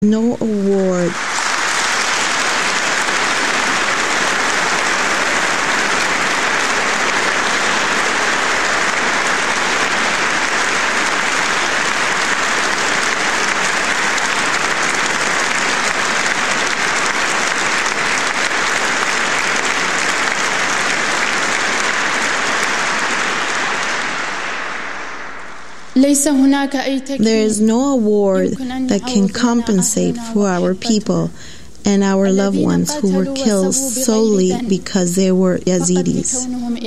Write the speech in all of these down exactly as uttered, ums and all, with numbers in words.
No award. There is no award that can compensate for our people and our loved ones who were killed solely because they were Yazidis.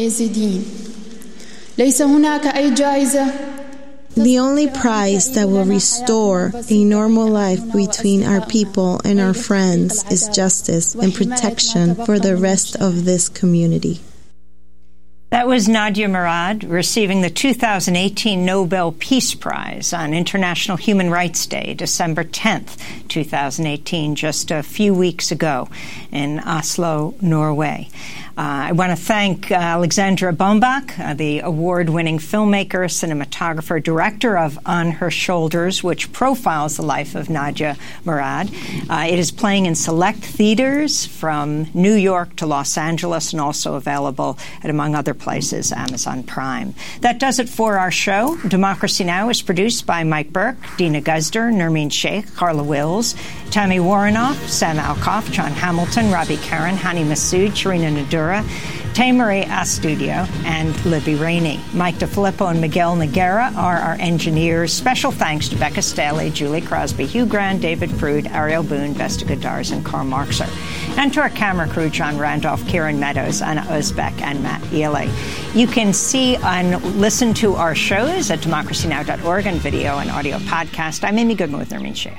The only prize that will restore a normal life between our people and our friends is justice and protection for the rest of this community. That was Nadia Murad receiving the two thousand eighteen Nobel Peace Prize on International Human Rights Day, December tenth, two thousand eighteen, just a few weeks ago in Oslo, Norway. Uh, I want to thank uh, Alexandra Bombach, uh, the award-winning filmmaker, cinematographer, director of On Her Shoulders, which profiles the life of Nadia Murad. Uh, it is playing in select theaters from New York to Los Angeles and also available at, among other places, Amazon Prime. That does it for our show. Democracy Now! Is produced by Mike Burke, Dina Guzder, Nermeen Sheikh, Carla Wills, Tammy Warrenoff, Sam Alkoff, John Hamilton, Robbie Karen, Hani Massoud, Sharina Nadur, Tay-Marie Astudio, and Libby Rainey. Mike DeFilippo and Miguel Noguera are our engineers. Special thanks to Becca Staley, Julie Crosby, Hugh Grant, David Prude, Ariel Boone, Vesta Godars, and Carl Marxer. And to our camera crew, John Randolph, Kieran Meadows, Anna Uzbek, and Matt Ely. You can see and listen to our shows at democracy now dot org on video and audio podcast. I'm Amy Goodman with Nermeen Sheikh.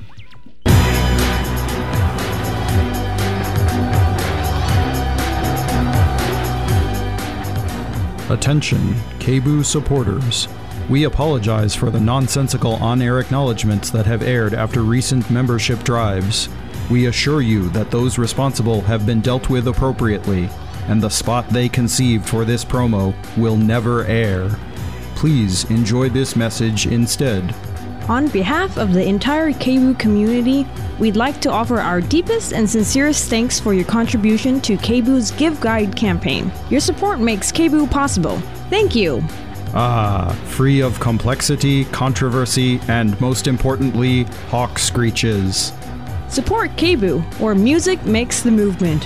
Attention, K B U supporters. We apologize for the nonsensical on-air acknowledgments that have aired after recent membership drives. We assure you that those responsible have been dealt with appropriately, and the spot they conceived for this promo will never air. Please enjoy this message instead. On behalf of the entire K B U community, we'd like to offer our deepest and sincerest thanks for your contribution to K B U's Give Guide campaign. Your support makes K B U possible. Thank you. Ah, free of complexity, controversy, and most importantly, hawk screeches. Support K B U, where music makes the movement.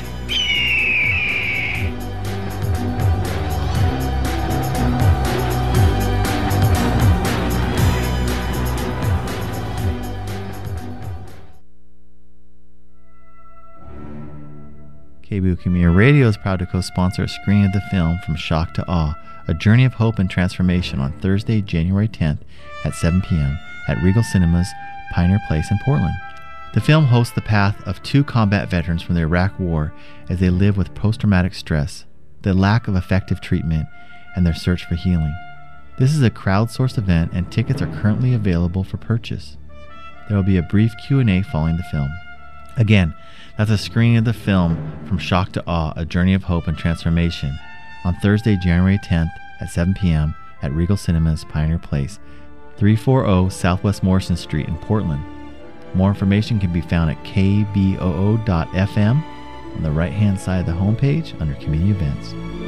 K B U Community Radio is proud to co-sponsor a screening of the film From Shock to Awe, A Journey of Hope and Transformation on Thursday, January tenth at seven p.m. at Regal Cinemas, Pioneer Place in Portland. The film hosts the path of two combat veterans from the Iraq War as they live with post-traumatic stress, the lack of effective treatment, and their search for healing. This is a crowdsourced event and tickets are currently available for purchase. There will be a brief Q and A following the film. Again, that's a screening of the film From Shock to Awe, A Journey of Hope and Transformation on Thursday, January tenth at seven p.m. at Regal Cinemas, Pioneer Place, three forty Southwest Morrison Street in Portland. More information can be found at k b o o dot f m on the right-hand side of the homepage under Community Events.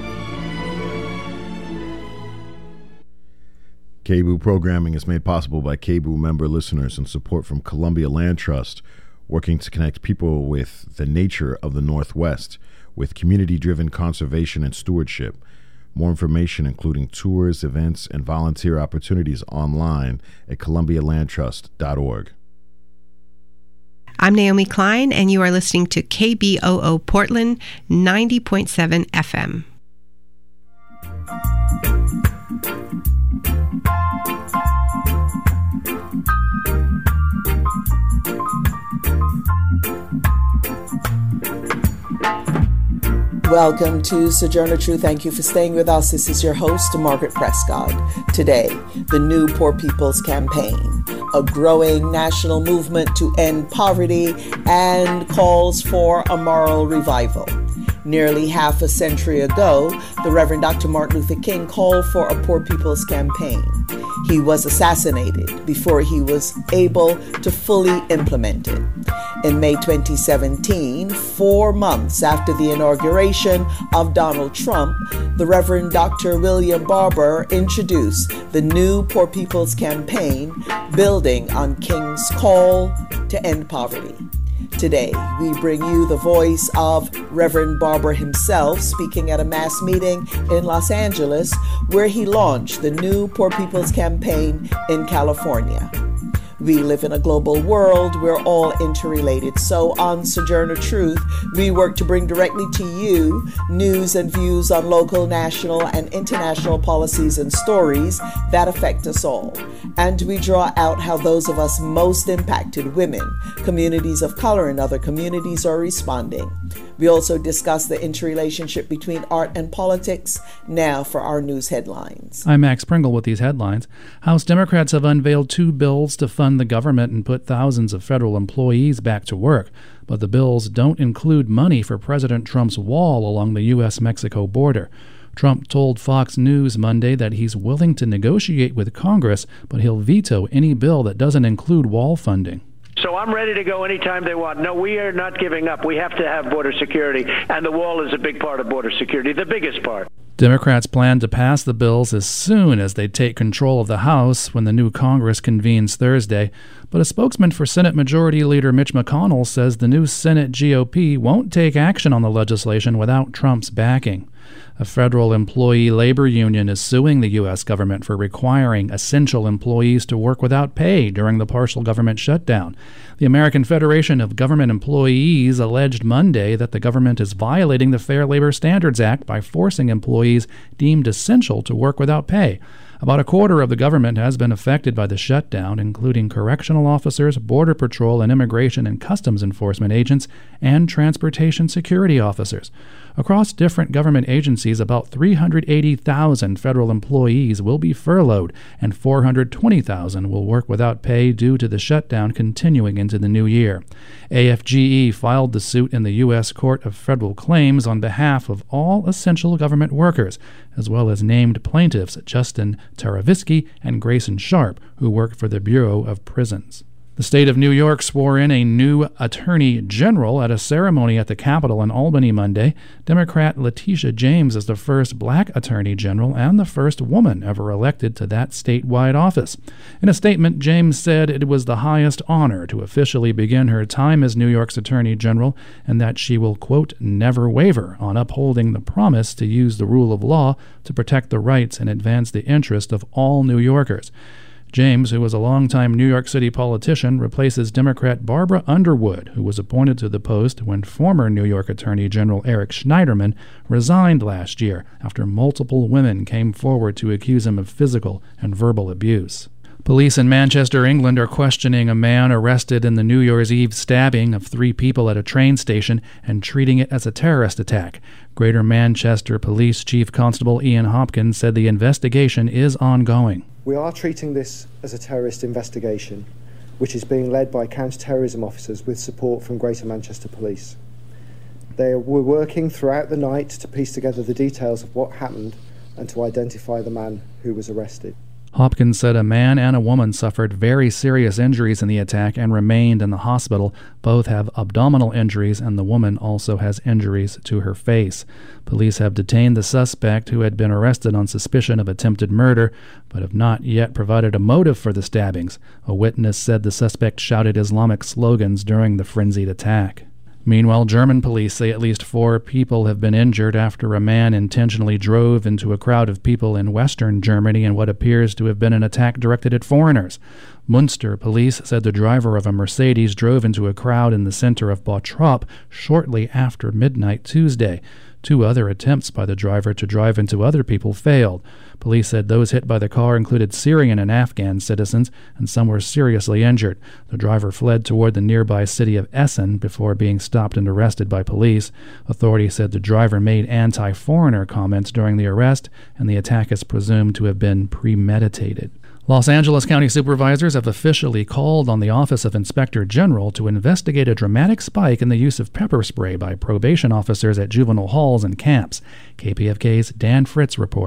K B U programming is made possible by K B U member listeners and support from Columbia Land Trust, working to connect people with the nature of the Northwest with community-driven conservation and stewardship. More information, including tours, events, and volunteer opportunities online at columbia land trust dot org. I'm Naomi Klein, and you are listening to K B O O Portland ninety point seven F M. Welcome to Sojourner Truth. Thank you for staying with us. This is your host, Margaret Prescott. Today, the New Poor People's Campaign, a growing national movement to end poverty and calls for a moral revival. Nearly half a century ago, the Reverend Doctor Martin Luther King called for a Poor People's Campaign. He was assassinated before he was able to fully implement it. In May twenty seventeen, four months after the inauguration of Donald Trump, the Reverend Doctor William Barber introduced the new Poor People's Campaign, building on King's call to end poverty. Today, we bring you the voice of Reverend Barber himself speaking at a mass meeting in Los Angeles where he launched the new Poor People's Campaign in California. We live in a global world. We're all interrelated. So on Sojourner Truth, we work to bring directly to you news and views on local, national, and international policies and stories that affect us all. And we draw out how those of us most impacted, women, communities of color, and other communities are responding. We also discuss the interrelationship between art and politics. Now for our news headlines. I'm Max Pringle with these headlines. House Democrats have unveiled two bills to fund the government and put thousands of federal employees back to work. But the bills don't include money for President Trump's wall along the U S Mexico border. Trump told Fox News Monday that he's willing to negotiate with Congress, but he'll veto any bill that doesn't include wall funding. So I'm ready to go anytime they want. No, we are not giving up. We have to have border security, and the wall is a big part of border security, the biggest part. Democrats plan to pass the bills as soon as they take control of the House when the new Congress convenes Thursday. But a spokesman for Senate Majority Leader Mitch McConnell says the new Senate G O P won't take action on the legislation without Trump's backing. A federal employee labor union is suing the U S government for requiring essential employees to work without pay during the partial government shutdown. The American Federation of Government Employees alleged Monday that the government is violating the Fair Labor Standards Act by forcing employees deemed essential to work without pay. About a quarter of the government has been affected by the shutdown, including correctional officers, Border Patrol and Immigration and Customs Enforcement agents, and transportation security officers. Across different government agencies, about three hundred eighty thousand federal employees will be furloughed, and four hundred twenty thousand will work without pay due to the shutdown continuing into the new year. A F G E filed the suit in the U S Court of Federal Claims on behalf of all essential government workers, as well as named plaintiffs Justin Taravisky and Grayson Sharp, who work for the Bureau of Prisons. The state of New York swore in a new attorney general at a ceremony at the Capitol in Albany Monday. Democrat Letitia James is the first black attorney general and the first woman ever elected to that statewide office. In a statement, James said it was the highest honor to officially begin her time as New York's attorney general and that she will, quote, never waver on upholding the promise to use the rule of law to protect the rights and advance the interest of all New Yorkers. James, who was a longtime New York City politician, replaces Democrat Barbara Underwood, who was appointed to the post when former New York Attorney General Eric Schneiderman resigned last year after multiple women came forward to accuse him of physical and verbal abuse. Police in Manchester, England are questioning a man arrested in the New Year's Eve stabbing of three people at a train station and treating it as a terrorist attack. Greater Manchester Police Chief Constable Ian Hopkins said the investigation is ongoing. We are treating this as a terrorist investigation, which is being led by counter-terrorism officers with support from Greater Manchester Police. They were working throughout the night to piece together the details of what happened and to identify the man who was arrested. Hopkins said a man and a woman suffered very serious injuries in the attack and remained in the hospital. Both have abdominal injuries, and the woman also has injuries to her face. Police have detained the suspect, who had been arrested on suspicion of attempted murder, but have not yet provided a motive for the stabbings. A witness said the suspect shouted Islamic slogans during the frenzied attack. Meanwhile, German police say at least four people have been injured after a man intentionally drove into a crowd of people in western Germany in what appears to have been an attack directed at foreigners. Munster police said the driver of a Mercedes drove into a crowd in the center of Bottrop shortly after midnight Tuesday. Two other attempts by the driver to drive into other people failed. Police said those hit by the car included Syrian and Afghan citizens, and some were seriously injured. The driver fled toward the nearby city of Essen before being stopped and arrested by police. Authorities said the driver made anti-foreigner comments during the arrest, and the attack is presumed to have been premeditated. Los Angeles County supervisors have officially called on the Office of Inspector General to investigate a dramatic spike in the use of pepper spray by probation officers at juvenile halls and camps. K P F K's Dan Fritz reports.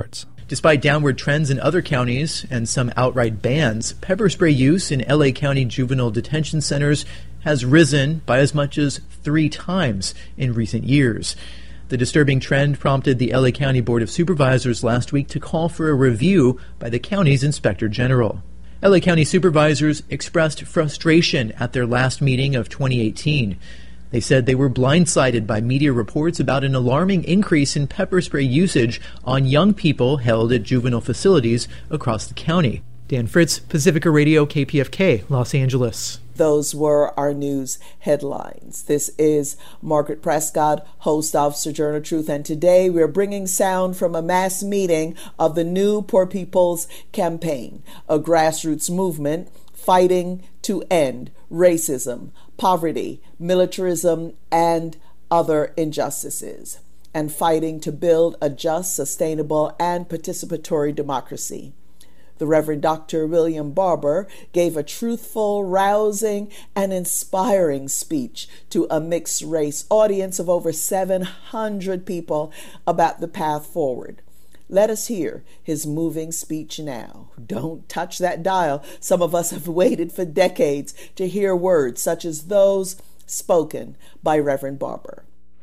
Despite downward trends in other counties and some outright bans, pepper spray use in L A County juvenile detention centers has risen by as much as three times in recent years. The disturbing trend prompted the L A County Board of Supervisors last week to call for a review by the county's Inspector General. L A County supervisors expressed frustration at their last meeting of twenty eighteen. They said they were blindsided by media reports about an alarming increase in pepper spray usage on young people held at juvenile facilities across the county. Dan Fritz, Pacifica Radio, K P F K, Los Angeles. Those were our news headlines. This is Margaret Prescott, host of Sojourner Truth, and today we're bringing sound from a mass meeting of the New Poor People's Campaign, a grassroots movement fighting to end racism, poverty, militarism, and other injustices, and fighting to build a just, sustainable, and participatory democracy. The Reverend Doctor William Barber gave a truthful, rousing, and inspiring speech to a mixed-race audience of over seven hundred people about the path forward. Let us hear his moving speech now. Don't touch that dial. Some of us have waited for decades to hear words such as those spoken by Reverend Barber.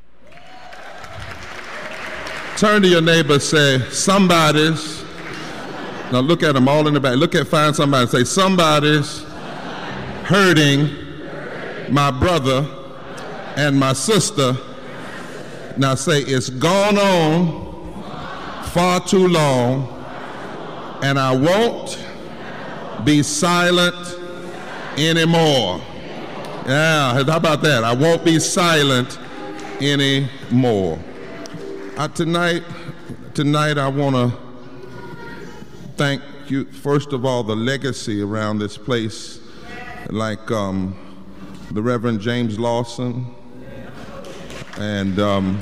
Turn to your neighbor and say, somebody's, now look at them all in the back. Look at, find somebody and say, somebody's hurting my brother and my sister. Now say, it's gone on far too long, and I won't be silent anymore. Yeah, how about that? I won't be silent anymore. Uh, tonight, tonight I want to thank you, first of all, the legacy around this place, like um, the Reverend James Lawson, and um,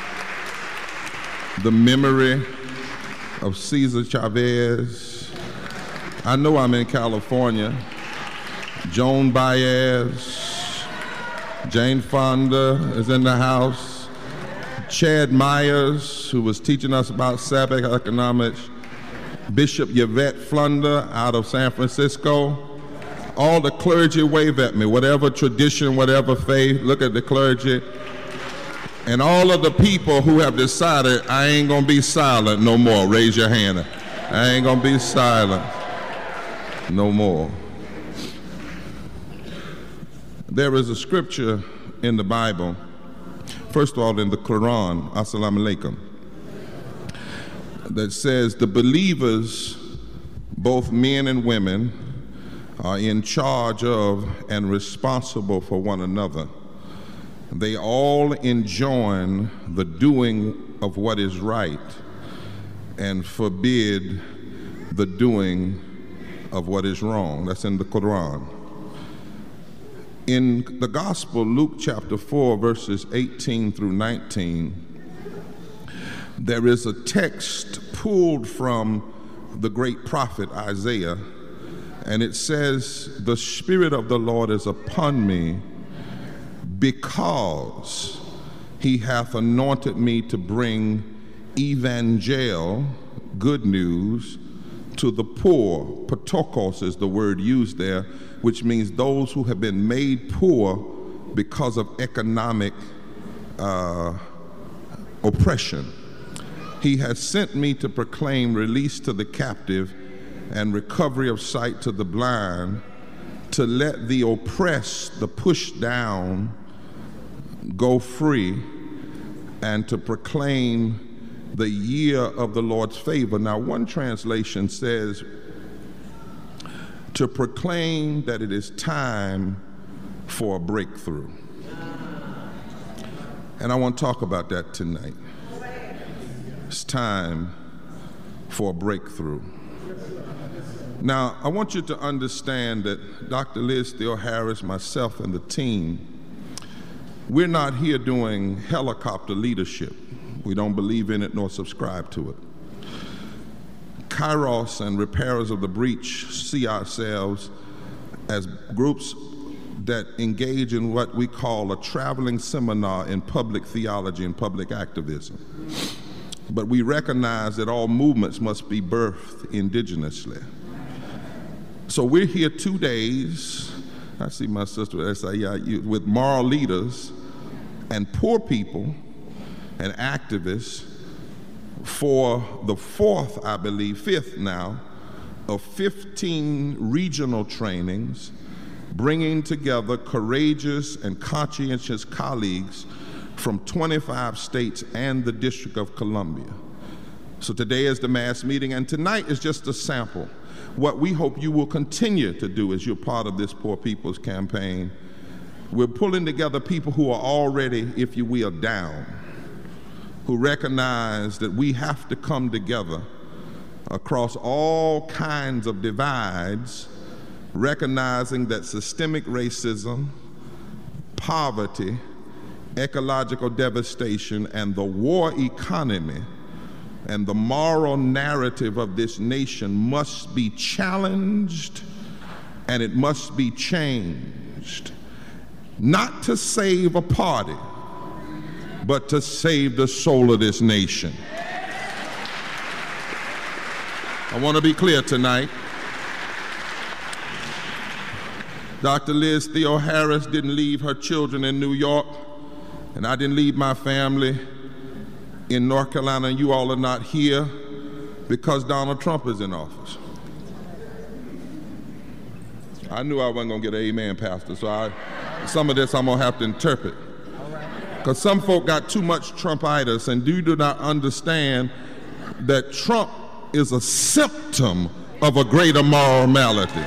the memory of Cesar Chavez. I know I'm in California. Joan Baez, Jane Fonda is in the house. Chad Myers, who was teaching us about Sabbath economics. Bishop Yvette Flunder out of San Francisco. All the clergy wave at me, whatever tradition, whatever faith, look at the clergy. And all of the people who have decided, I ain't gonna be silent no more, raise your hand. I ain't gonna be silent no more. There is a scripture in the Bible, first of all in the Quran, Assalamu alaikum, that says the believers, both men and women, are in charge of and responsible for one another. They all enjoin the doing of what is right and forbid the doing of what is wrong. That's in the Quran. In the Gospel, Luke chapter four, verses eighteen through nineteen, there is a text pulled from the great prophet Isaiah, and it says, the Spirit of the Lord is upon me, because he hath anointed me to bring evangel, good news, to the poor. Patokos is the word used there, which means those who have been made poor because of economic uh, oppression. He has sent me to proclaim release to the captive and recovery of sight to the blind, to let the oppressed, the pushed down, go free, and to proclaim the year of the Lord's favor. Now, one translation says to proclaim that it is time for a breakthrough. And I want to talk about that tonight. It's time for a breakthrough. Now, I want you to understand that Doctor Liz Steele Harris, myself, and the team, we're not here doing helicopter leadership. We don't believe in it nor subscribe to it. Kairos and Repairers of the Breach see ourselves as groups that engage in what we call a traveling seminar in public theology and public activism. but we recognize that all movements must be birthed indigenously. So we're here two days, I see my sister at S I E, with moral leaders and poor people and activists for the fourth, I believe, fifth now, of fifteen regional trainings, bringing together courageous and conscientious colleagues from twenty-five states and the District of Columbia. So today is the mass meeting, and tonight is just a sample. What we hope you will continue to do as you're part of this Poor People's Campaign, we're pulling together people who are already, if you will, down, who recognize that we have to come together across all kinds of divides, recognizing that systemic racism, poverty, ecological devastation, and the war economy and the moral narrative of this nation must be challenged and it must be changed. Not to save a party, but to save the soul of this nation. I want to be clear tonight. Doctor Liz Theo-Harris didn't leave her children in New York, and I didn't leave my family in North Carolina, and you all are not here because Donald Trump is in office. I knew I wasn't going to get an amen, Pastor, so I, some of this I'm going to have to interpret. Because some folk got too much Trumpitis, and you do not understand that Trump is a symptom of a greater moral malady.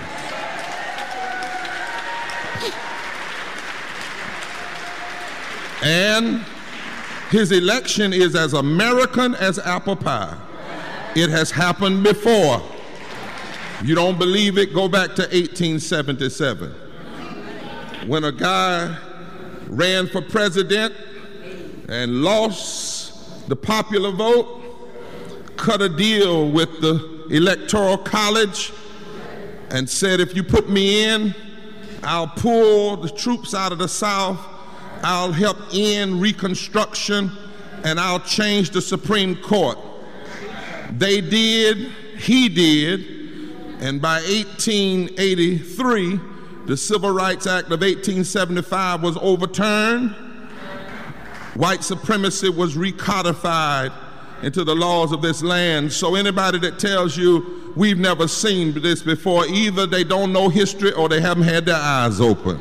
And his election is as American as apple pie. It has happened before. You don't believe it? Go back to eighteen seventy-seven. When a guy ran for president and lost the popular vote, cut a deal with the Electoral College and said, if you put me in, I'll pull the troops out of the South, I'll help end Reconstruction, and I'll change the Supreme Court. They did, he did, and by eighteen eighty-three, the Civil Rights Act of eighteen seventy-five was overturned. White supremacy was recodified into the laws of this land. So anybody that tells you we've never seen this before, either they don't know history or they haven't had their eyes open.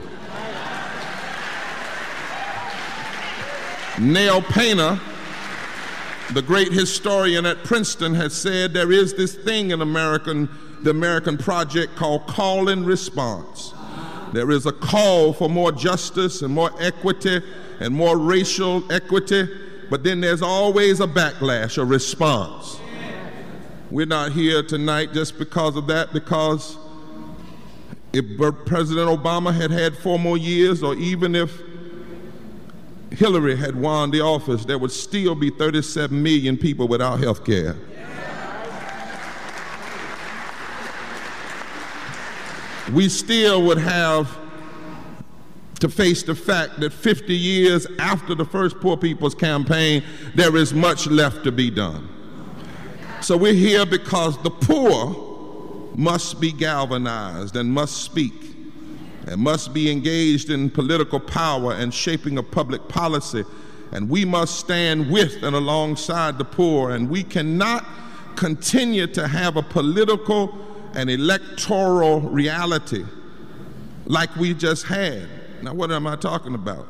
Neil Painter, the great historian at Princeton, has said there is this thing in American, the American project called call and response. There is a call for more justice and more equity and more racial equity, but then there's always a backlash, a response. We're not here tonight just because of that, because if President Obama had had four more years, or even if Hillary had won the office, there would still be thirty-seven million people without health care. We still would have to face the fact that fifty years after the first Poor People's Campaign, there is much left to be done. So we're here because the poor must be galvanized and must speak and must be engaged in political power and shaping of public policy. And we must stand with and alongside the poor, and we cannot continue to have a political and electoral reality like we just had. Now, what am I talking about?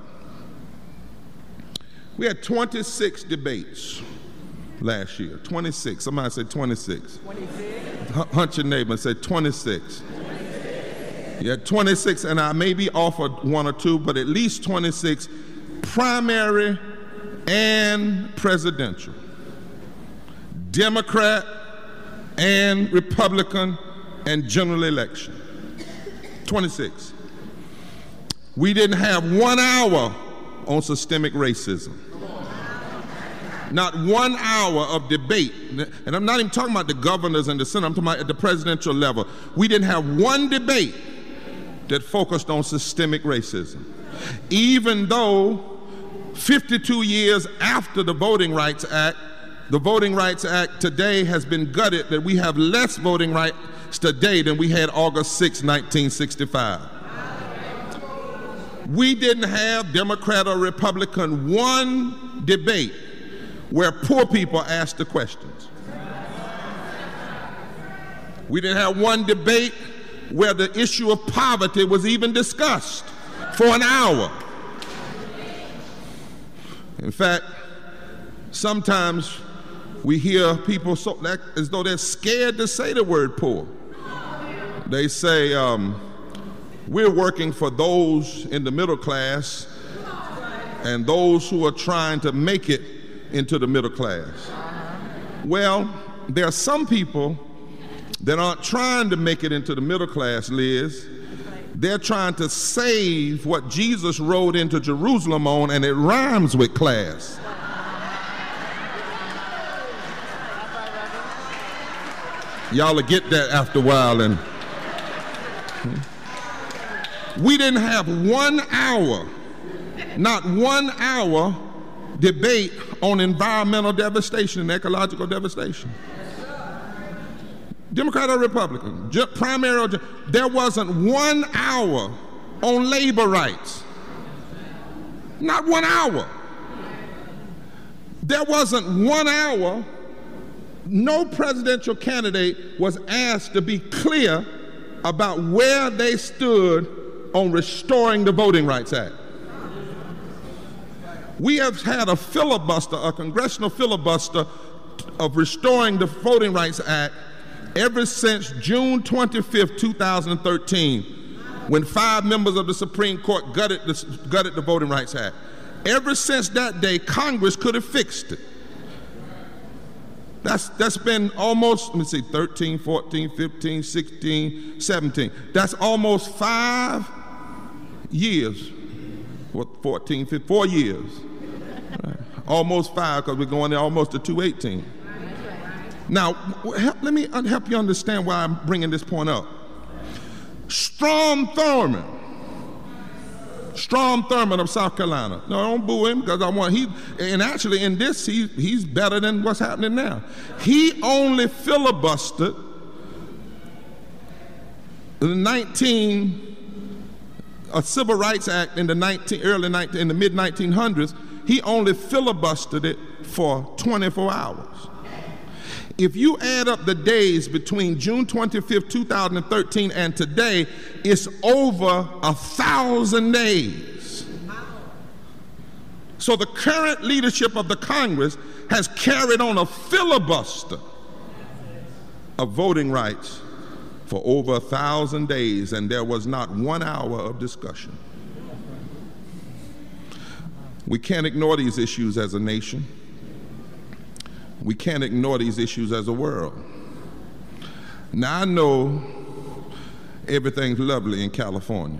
We had twenty-six debates last year. twenty-six. Somebody said twenty-six. twenty-six. Hunt your neighbor and say twenty-six. twenty-six. Yeah, twenty-six, and I may be off of one or two, but at least twenty-six primary and presidential, Democrat and Republican and general election. twenty-six. We didn't have one hour on systemic racism. Not one hour of debate. And I'm not even talking about the governors and the Senate, I'm talking about at the presidential level. We didn't have one debate that focused on systemic racism. Even though fifty-two years after the Voting Rights Act, The Voting Rights Act today has been gutted that we have less voting rights today than we had August sixth, nineteen sixty-five. We didn't have, Democrat or Republican, one debate where poor people asked the questions. We didn't have one debate where the issue of poverty was even discussed for an hour. In fact, sometimes we hear people so, that, as though they're scared to say the word poor. They say, um, we're working for those in the middle class and those who are trying to make it into the middle class. Well, there are some people that aren't trying to make it into the middle class, Liz. They're trying to save what Jesus rode into Jerusalem on, and it rhymes with class. Y'all will get that after a while. And we didn't have one hour, not one hour debate on environmental devastation and ecological devastation. Democrat or Republican, primary or, there wasn't one hour on labor rights. Not one hour. There wasn't one hour. No presidential candidate was asked to be clear about where they stood on restoring the Voting Rights Act. We have had a filibuster, a congressional filibuster of restoring the Voting Rights Act ever since June twenty-fifth, two thousand thirteen, when five members of the Supreme Court gutted the, gutted the Voting Rights Act. Ever since that day, Congress could have fixed it. That's, that's been almost, let me see, thirteen, fourteen, fifteen, sixteen, seventeen. That's almost five years. What, fourteen, fifteen, four years. Right. Almost five, because we're going there almost to two eighteen. Now, help, let me help you understand why I'm bringing this point up. Strom Thurmond, Strom Thurmond of South Carolina. No, don't boo him, because I want, he, and actually in this, he, he's better than what's happening now. He only filibustered the nineteen, a Civil Rights Act in the nineteen, early nineteen, in the mid nineteen hundreds. He only filibustered it for twenty-four hours. If you add up the days between June twenty-fifth, two thousand thirteen and today, it's over a thousand days. So the current leadership of the Congress has carried on a filibuster of voting rights for over a thousand days, and there was not one hour of discussion. We can't ignore these issues as a nation. We can't ignore these issues as a world. Now, I know everything's lovely in California.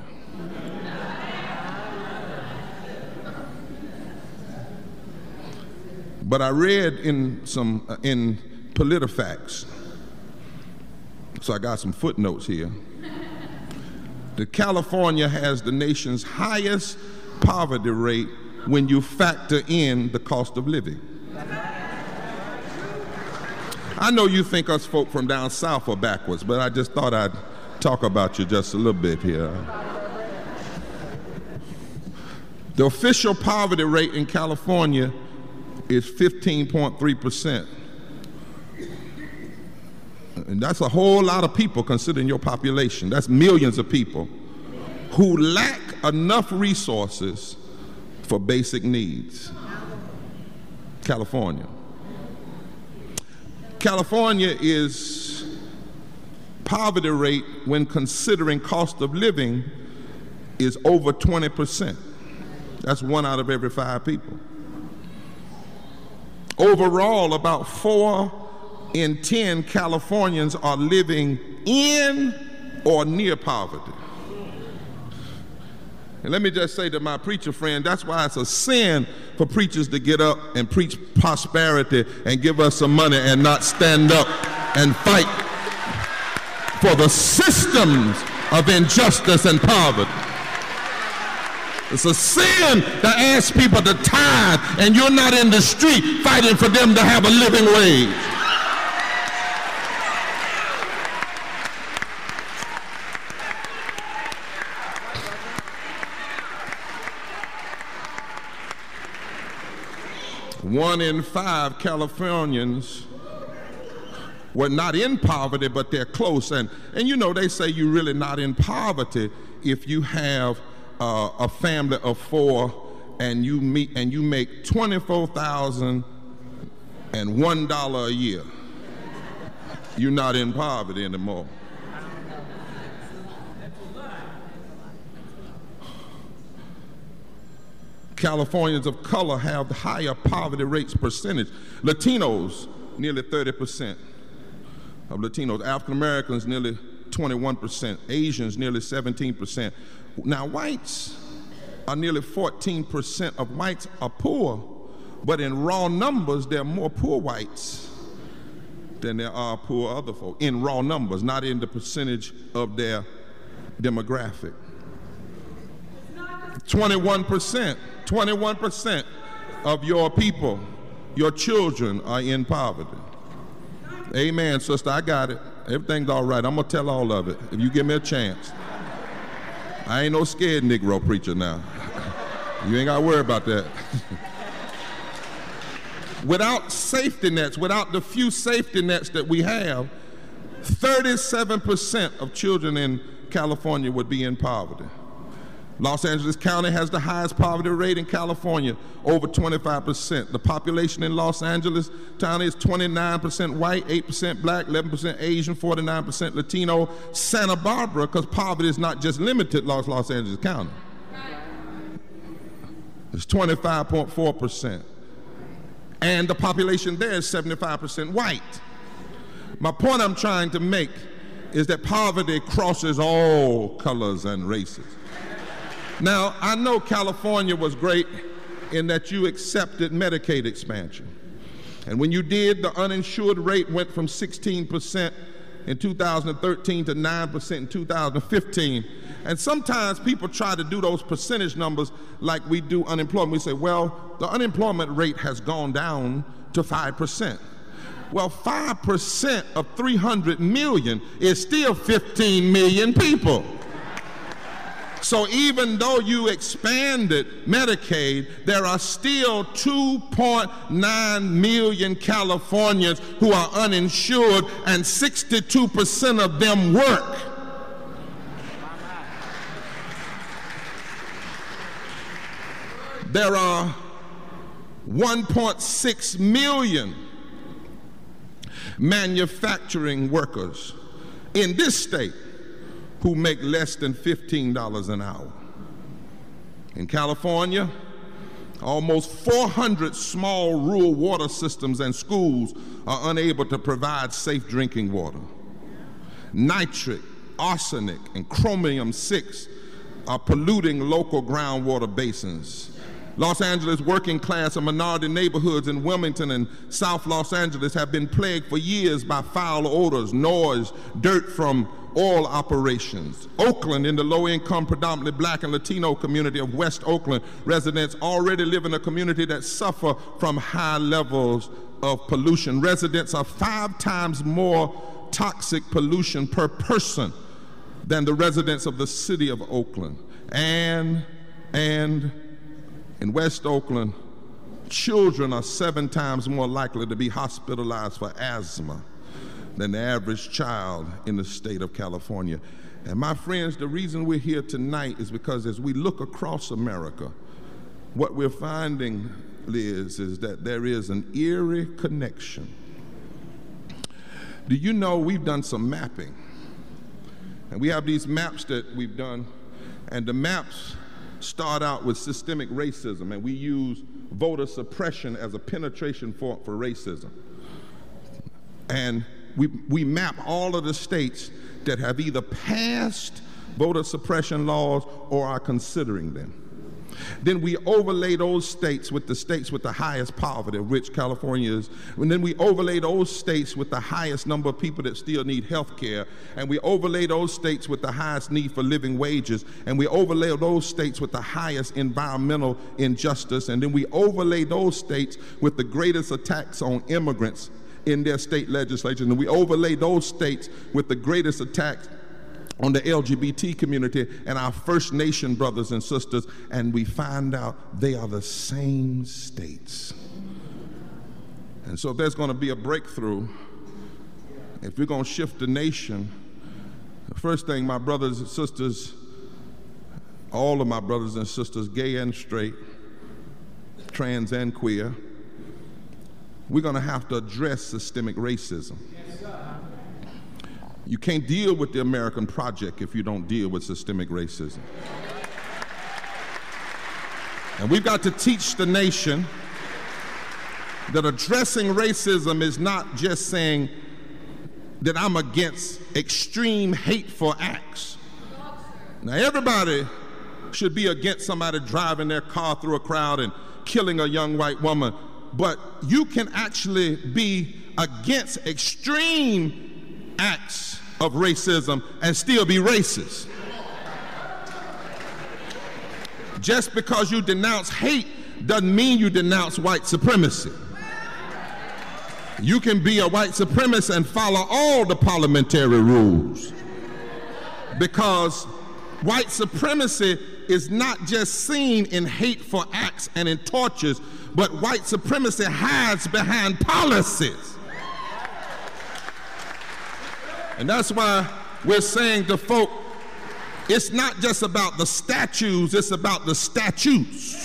But I read in some uh, in PolitiFacts, so I got some footnotes here, that California has the nation's highest poverty rate when you factor in the cost of living. I know you think us folk from down south are backwards, but I just thought I'd talk about you just a little bit here. The official poverty rate in California is fifteen point three percent. And that's a whole lot of people considering your population. That's millions of people who lack enough resources for basic needs. California. California is poverty rate when considering cost of living is over twenty percent. That's one out of every five people. Overall, about four in ten Californians are living in or near poverty. And let me just say to my preacher friend, that's why it's a sin for preachers to get up and preach prosperity and give us some money and not stand up and fight for the systems of injustice and poverty. It's a sin to ask people to tithe and you're not in the street fighting for them to have a living wage. One in five Californians were not in poverty, but they're close. And, and you know, they say you're really not in poverty if you have uh, a family of four and you meet and you make twenty-four thousand one dollar a year. You're not in poverty anymore. Californians of color have higher poverty rates percentage. Latinos, nearly thirty percent of Latinos. African Americans, nearly twenty-one percent. Asians, nearly seventeen percent. Now, whites are nearly fourteen percent of whites are poor, but in raw numbers, there are more poor whites than there are poor other folk. In raw numbers, not in the percentage of their demographic. twenty-one percent, twenty-one percent of your people, your children are in poverty. Amen, sister, I got it. Everything's all right. I'm going to tell all of it if you give me a chance. I ain't no scared Negro preacher now. You ain't got to worry about that. Without safety nets, without the few safety nets that we have, thirty-seven percent of children in California would be in poverty. Los Angeles County has the highest poverty rate in California, over twenty-five percent. The population in Los Angeles County is twenty-nine percent white, eight percent black, eleven percent Asian, forty-nine percent Latino. Santa Barbara, because poverty is not just limited to Los, Los Angeles County, it's twenty-five point four percent. And the population there is seventy-five percent white. My point I'm trying to make is that poverty crosses all colors and races. Now, I know California was great in that you accepted Medicaid expansion. And when you did, the uninsured rate went from sixteen percent in two thousand thirteen to nine percent in two thousand fifteen. And sometimes people try to do those percentage numbers like we do unemployment. We say, well, the unemployment rate has gone down to five percent. Well, five percent of three hundred million is still fifteen million people. So even though you expanded Medicaid, there are still two point nine million Californians who are uninsured, and sixty-two percent of them work. There are one point six million manufacturing workers in this state who make less than fifteen dollars an hour. In California, almost four hundred small rural water systems and schools are unable to provide safe drinking water. Nitric, arsenic, and chromium six are polluting local groundwater basins. Los Angeles working class and minority neighborhoods in Wilmington and South Los Angeles have been plagued for years by foul odors, noise, dirt from oil operations. Oakland, in the low-income, predominantly black and Latino community of West Oakland, residents already live in a community that suffer from high levels of pollution. Residents are five times more toxic pollution per person than the residents of the city of Oakland. And, and in West Oakland, children are seven times more likely to be hospitalized for asthma than the average child in the state of California. And my friends, the reason we're here tonight is because as we look across America, what we're finding, Liz, is that there is an eerie connection. Do you know we've done some mapping? And we have these maps that we've done, and the maps start out with systemic racism, and we use voter suppression as a penetration for, for racism. And we, we map all of the states that have either passed voter suppression laws or are considering them. Then we overlay those states with the states with the highest poverty, which California is. And then we overlay those states with the highest number of people that still need health care. And we overlay those states with the highest need for living wages. And we overlay those states with the highest environmental injustice. And then we overlay those states with the greatest attacks on immigrants in their state legislature. And we overlay those states with the greatest attacks on the L G B T community and our First Nation brothers and sisters, and we find out they are the same states. And so if there's going to be a breakthrough, if we're going to shift the nation, the first thing, my brothers and sisters, all of my brothers and sisters, gay and straight, trans and queer, we're going to have to address systemic racism. You can't deal with the American project if you don't deal with systemic racism. And we've got to teach the nation that addressing racism is not just saying that I'm against extreme hateful acts. Now, everybody should be against somebody driving their car through a crowd and killing a young white woman, but you can actually be against extreme acts of racism and still be racist. Just because you denounce hate doesn't mean you denounce white supremacy. You can be a white supremacist and follow all the parliamentary rules, because white supremacy is not just seen in hateful acts and in tortures, but white supremacy hides behind policies. And that's why we're saying to folk, it's not just about the statues, it's about the statutes.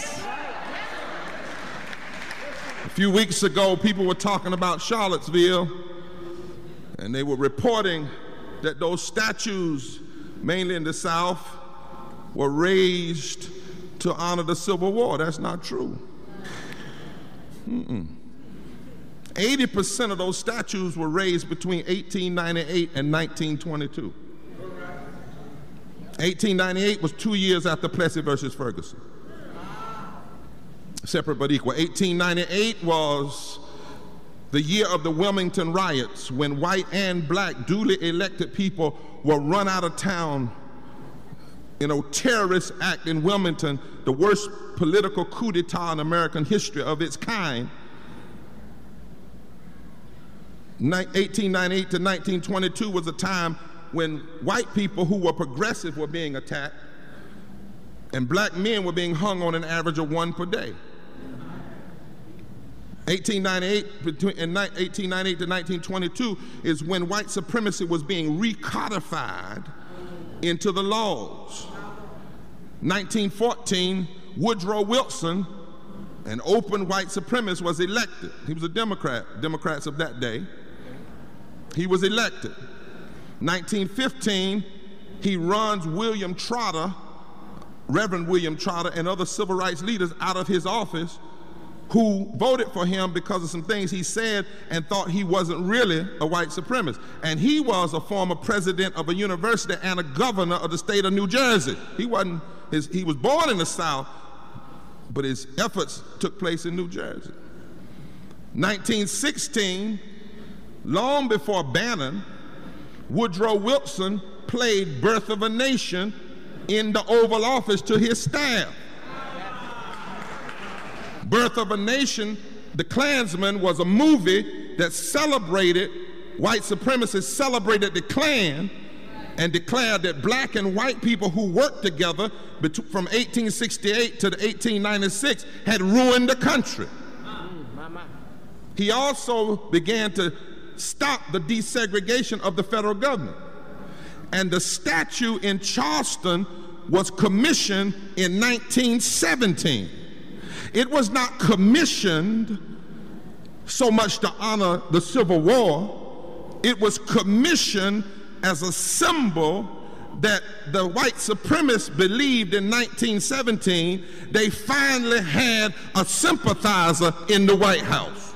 A few weeks ago, people were talking about Charlottesville, and they were reporting that those statues, mainly in the South, were raised to honor the Civil War. That's not true. Mm-mm. eighty percent of those statues were raised between eighteen ninety-eight and nineteen twenty-two. eighteen ninety-eight was two years after Plessy versus Ferguson. Separate but equal. eighteen ninety-eight was the year of the Wilmington riots, when white and black duly elected people were run out of town in a terrorist act in Wilmington, the worst political coup d'etat in American history of its kind. eighteen ninety-eight to nineteen twenty-two was a time when white people who were progressive were being attacked, and black men were being hung on an average of one per day. eighteen ninety-eight, between, and eighteen ninety-eight to nineteen twenty-two is when white supremacy was being recodified into the laws. nineteen fourteen, Woodrow Wilson, an open white supremacist, was elected. He was a Democrat, Democrats of that day. He was elected. nineteen fifteen, he runs William Trotter, Reverend William Trotter, and other civil rights leaders out of his office, who voted for him because of some things he said and thought he wasn't really a white supremacist. And he was a former president of a university and a governor of the state of New Jersey. He wasn't his, he was born in the South, but his efforts took place in New Jersey. nineteen sixteen, long before Bannon, Woodrow Wilson played Birth of a Nation in the Oval Office to his staff. Birth of a Nation, The Klansman, was a movie that celebrated white supremacists, celebrated the Klan, and declared that black and white people who worked together from eighteen sixty-eight to eighteen ninety-six had ruined the country. He also began to stop the desegregation of the federal government. And the statue in Charleston was commissioned in nineteen seventeen. It was not commissioned so much to honor the Civil War. It was commissioned as a symbol that the white supremacists believed in nineteen seventeen they finally had a sympathizer in the White House.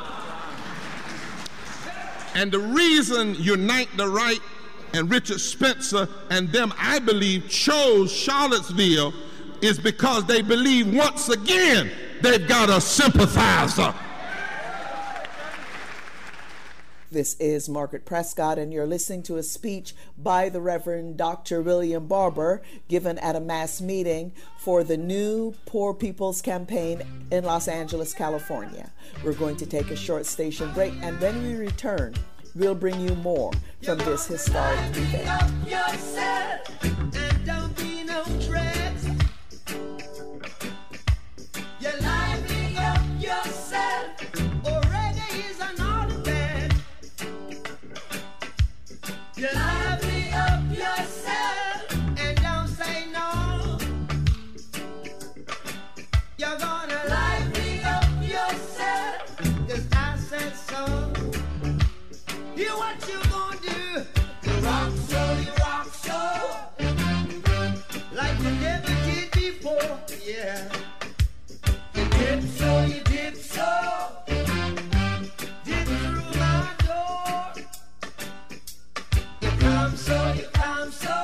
And the reason Unite the Right and Richard Spencer and them, I believe, chose Charlottesville is because they believe once again they've got a sympathizer. This is Margaret Prescott, and you're listening to a speech by the Reverend Doctor William Barber given at a mass meeting for the new Poor People's Campaign in Los Angeles, California. We're going to take a short station break, and when we return, we'll bring you more from this historic event. Yourself, and don't be no threat. You're livening up yourself. Already is an artifact. You lively up yourself and don't say no. You're gonna lively up yourself, 'cause I said so. Hear what you gonna do? You rock so, you rock so, like you never did before, yeah. You dip so, you dip so, dip through my door. You come so, you come so,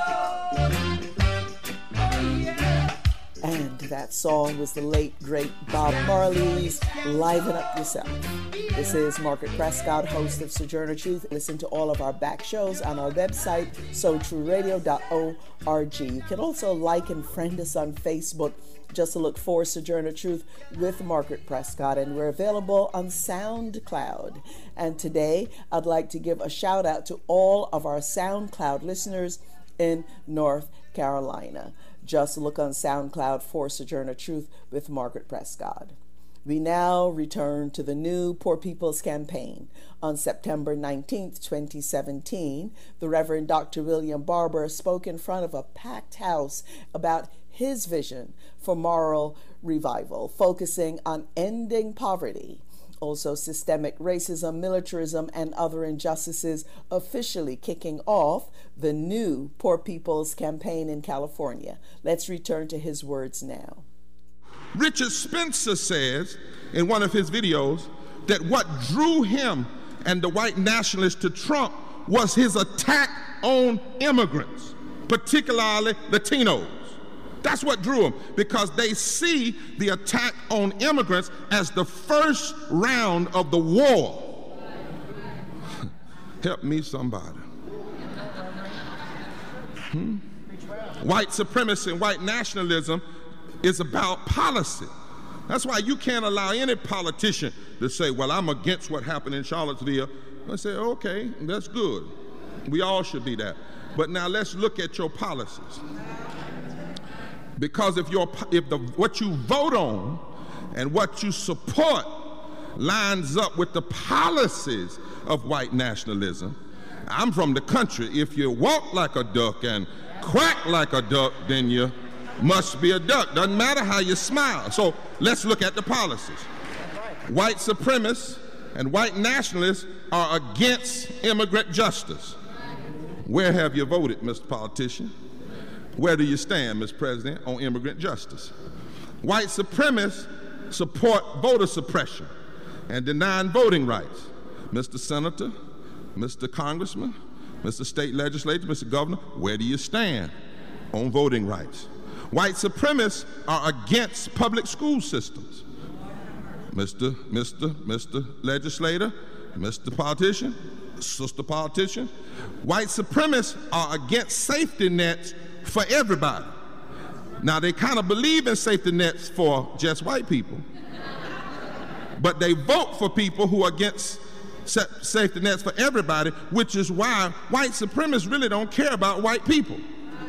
oh yeah. And that song was the late, great Bob Marley's Liven Up Yourself. This is Margaret Prescott, host of Sojourner Truth. Listen to all of our back shows on our website, so true radio dot org. You can also like and friend us on Facebook. Just to look for Sojourner Truth with Margaret Prescott, and we're available on SoundCloud. And today, I'd like to give a shout out to all of our SoundCloud listeners in North Carolina. Just look on SoundCloud for Sojourner Truth with Margaret Prescott. We now return to the new Poor People's Campaign. On September nineteenth, twenty seventeen, the Reverend Doctor William Barber spoke in front of a packed house about his vision for moral revival, focusing on ending poverty. Also, systemic racism, militarism, and other injustices, officially kicking off the new Poor People's Campaign in California. Let's return to his words now. Richard Spencer says in one of his videos that what drew him and the white nationalists to Trump was his attack on immigrants, particularly Latinos. That's what drew them, because they see the attack on immigrants as the first round of the war. Help me, somebody. Hmm? White supremacy and white nationalism is about policy. That's why you can't allow any politician to say, well, I'm against what happened in Charlottesville. I say, okay, that's good. We all should be that. But now let's look at your policies. Because if, your, if the, what you vote on and what you support lines up with the policies of white nationalism, I'm from the country. If you walk like a duck and quack like a duck, then you must be a duck. Doesn't matter how you smile. So let's look at the policies. White supremacists and white nationalists are against immigrant justice. Where have you voted, Mister Politician? Where do you stand, Mister President, on immigrant justice? White supremacists support voter suppression and denying voting rights. Mister Senator, Mister Congressman, Mister State Legislator, Mister Governor, where do you stand on voting rights? White supremacists are against public school systems. Mister Mister Mister Legislator, Mister Politician, Sister Politician, white supremacists are against safety nets for everybody. Now, they kind of believe in safety nets for just white people, but they vote for people who are against safety nets for everybody, which is why white supremacists really don't care about white people.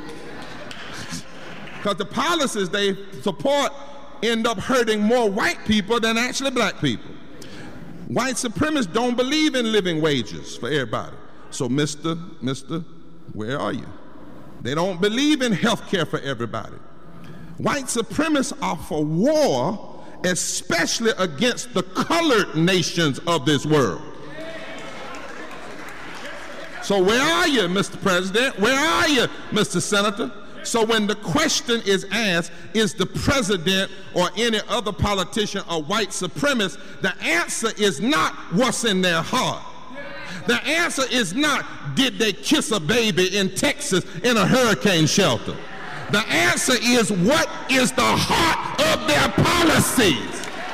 Because the policies they support end up hurting more white people than actually black people. White supremacists don't believe in living wages for everybody. So, Mister Mister, where are you? They don't believe in health care for everybody. White supremacists are for war, especially against the colored nations of this world. So where are you, Mister President? Where are you, Mister Senator? So when the question is asked, is the president or any other politician a white supremacist, the answer is not what's in their heart. The answer is not, did they kiss a baby in Texas in a hurricane shelter? The answer is, what is the heart of their policies?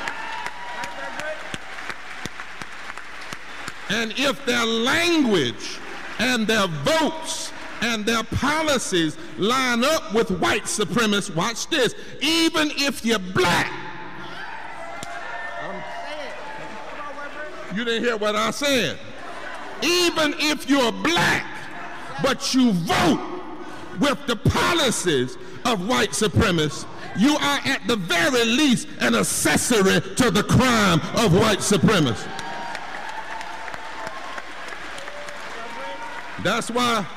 And if their language and their votes and their policies line up with white supremacists, watch this, even if you're black. Um, you didn't hear what I said. Even if you're black, but you vote with the policies of white supremacists, you are at the very least an accessory to the crime of white supremacy. That's why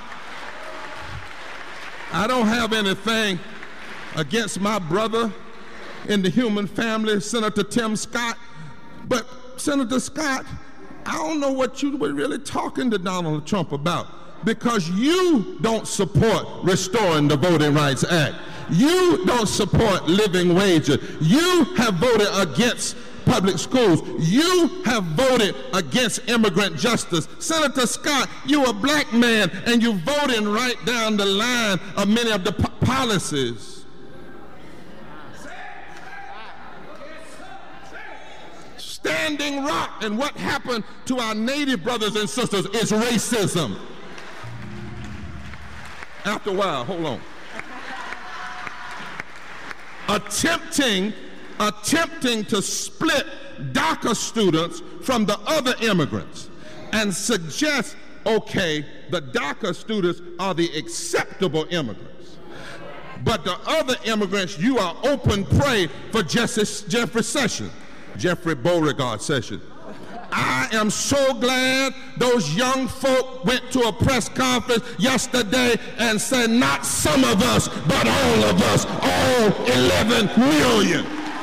I don't have anything against my brother in the human family, Senator Tim Scott, but Senator Scott, I don't know what you were really talking to Donald Trump about, because you don't support restoring the Voting Rights Act. You don't support living wages. You have voted against public schools. You have voted against immigrant justice. Senator Scott, you're a black man, and you're voting right down the line of many of the po- policies. Standing Rock and what happened to our Native brothers and sisters is racism. After a while, hold on. Attempting, attempting to split DACA students from the other immigrants and suggest, okay, the DACA students are the acceptable immigrants, but the other immigrants, you are open prey for Justice Jeffrey Sessions, Jeffrey Beauregard Sessions. I am so glad those young folk went to a press conference yesterday and said, not some of us, but all of us, all eleven million.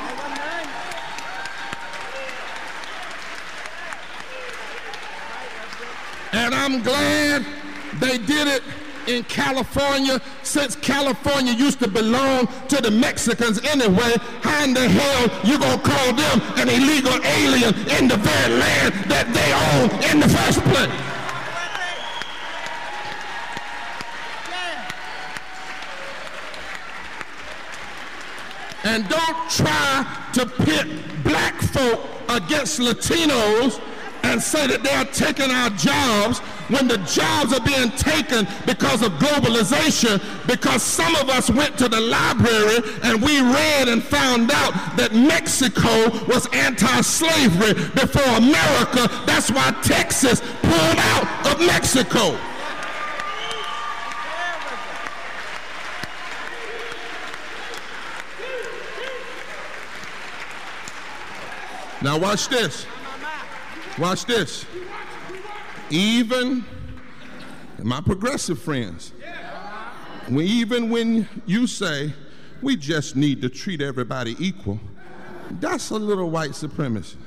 And I'm glad they did it in California, since California used to belong to the Mexicans anyway. How in the hell you gonna call them an illegal alien in the very land that they own in the first place? And don't try to pit black folk against Latinos and say that they are taking our jobs when the jobs are being taken because of globalization, because some of us went to the library and we read and found out that Mexico was anti-slavery before America. That's why Texas pulled out of Mexico. Now watch this. Watch this. Even my progressive friends, when, even when you say we just need to treat everybody equal, that's a little white supremacy.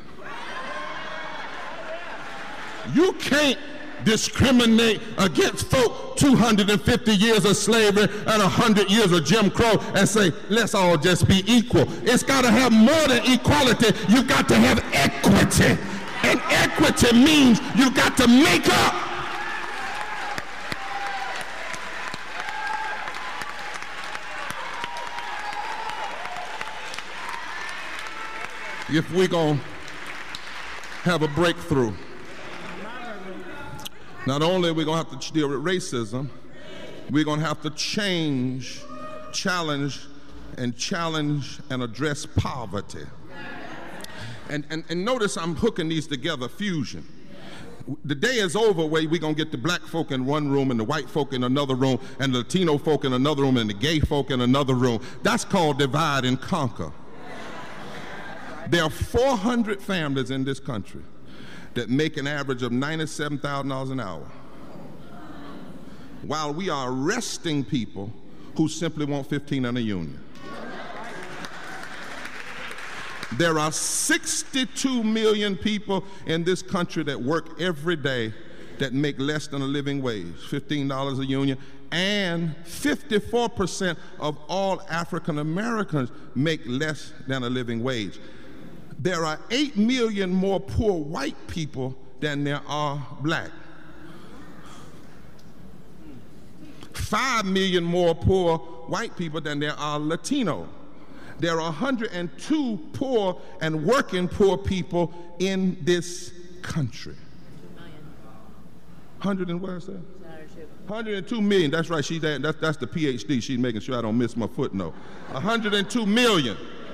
You can't discriminate against folk two hundred fifty years of slavery and one hundred years of Jim Crow and say, let's all just be equal. It's got to have more than equality. You got to have equity. And equity means you got to make up. If we're going to have a breakthrough, not only are we going to have to deal with racism, we're going to have to change, challenge, and challenge and address poverty. And, and, and notice I'm hooking these together, fusion. The day is over where we're going to get the black folk in one room and the white folk in another room and the Latino folk in another room and the gay folk in another room. That's called divide and conquer. There are four hundred families in this country that make an average of ninety-seven thousand dollars an hour, while we are arresting people who simply want fifteen in a union. There are sixty-two million people in this country that work every day that make less than a living wage, fifteen dollars a union, and fifty-four percent of all African Americans make less than a living wage. There are eight million more poor white people than there are black. Five million more poor white people than there are Latino. There are one hundred two poor and working poor people in this country. one hundred and where's that? one hundred two million. That's right. She's that, that's, that's the P H D. She's making sure I don't miss my footnote. one hundred two million.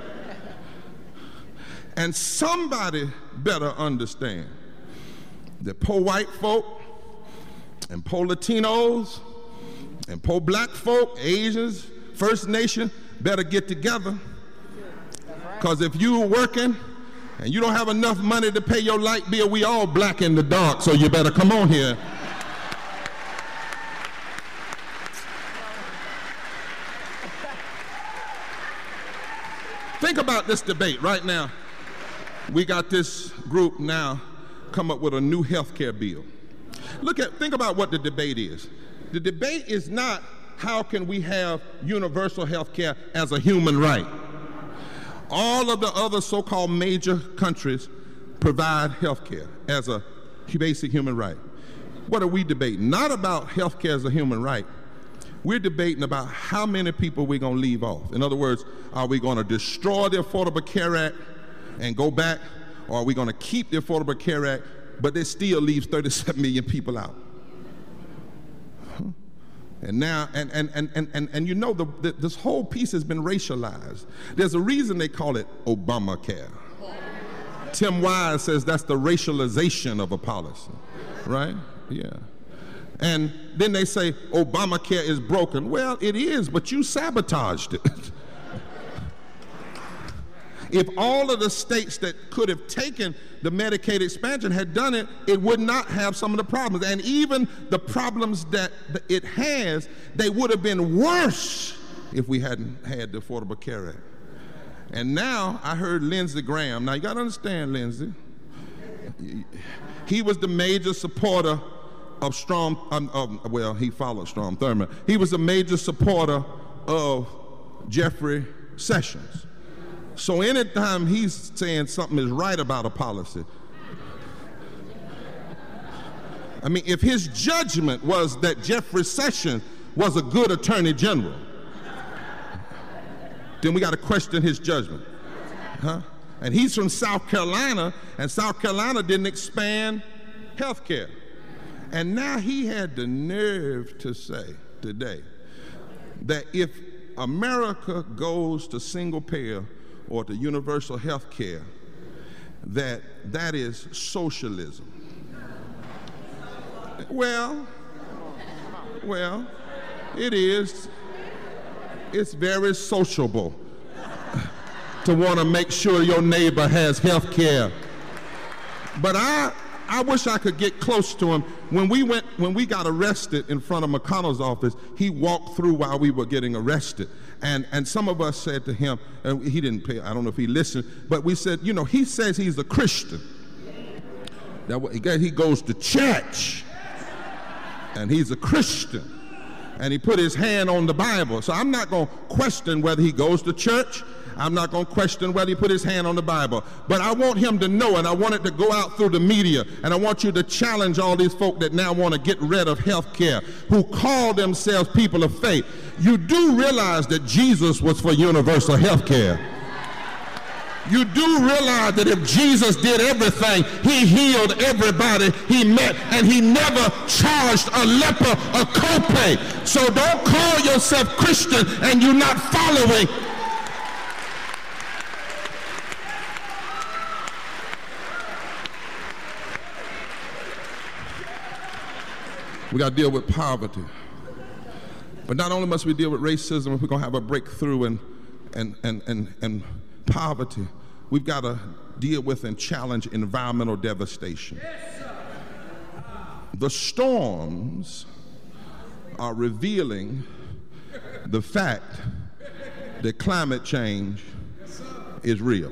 And somebody better understand that poor white folk and poor Latinos and poor black folk, Asians, First Nation, better get together. Because if you're working and you don't have enough money to pay your light bill, we all black in the dark, so you better come on here. Think about this debate right now. We got this group now come up with a new health care bill. Look at, think about what the debate is. The debate is not how can we have universal health care as a human right. All of the other so-called major countries provide health care as a basic human right. What are we debating? Not about health care as a human right. We're debating about how many people we're going to leave off. In other words, are we going to destroy the Affordable Care Act and go back, or are we going to keep the Affordable Care Act, but it still leaves thirty-seven million people out? Huh? And now, and, and, and, and, and, and you know, the, the, this whole piece has been racialized. There's a reason they call it Obamacare. Tim Wise says that's the racialization of a policy, right? Yeah. And then they say Obamacare is broken. Well, it is, but you sabotaged it. If all of the states that could have taken the Medicaid expansion had done it, it would not have some of the problems. And even the problems that it has, they would have been worse if we hadn't had the Affordable Care Act. And now I heard Lindsey Graham. Now you got to understand, Lindsey. He was the major supporter of Strom, um, um, well, he followed Strom Thurmond. He was a major supporter of Jeffrey Sessions. So anytime he's saying something is right about a policy, I mean, if his judgment was that Jeffrey Sessions was a good attorney general, then we got to question his judgment. Huh? And he's from South Carolina, and South Carolina didn't expand health care. And now he had the nerve to say today that if America goes to single payer or to universal health care, that that is socialism. Well, well, it is. It's very sociable to want to make sure your neighbor has health care. But I I wish I could get close to him. When we went, when we got arrested in front of McConnell's office, he walked through while we were getting arrested. And and some of us said to him, and he didn't pay, I don't know if he listened, but we said, you know, he says he's a Christian. That he goes to church, and he's a Christian. And he put his hand on the Bible. So I'm not going to question whether he goes to church. I'm not going to question whether he put his hand on the Bible. But I want him to know, and I want it to go out through the media, and I want you to challenge all these folk that now want to get rid of health care, who call themselves people of faith. You do realize that Jesus was for universal health care. You do realize that if Jesus did everything, he healed everybody he met, and he never charged a leper a copay. So don't call yourself Christian and you're not following. We got to deal with poverty. But not only must we deal with racism, if we're going to have a breakthrough in, and, and, and, and poverty, we've got to deal with and challenge environmental devastation. The storms are revealing the fact that climate change is real.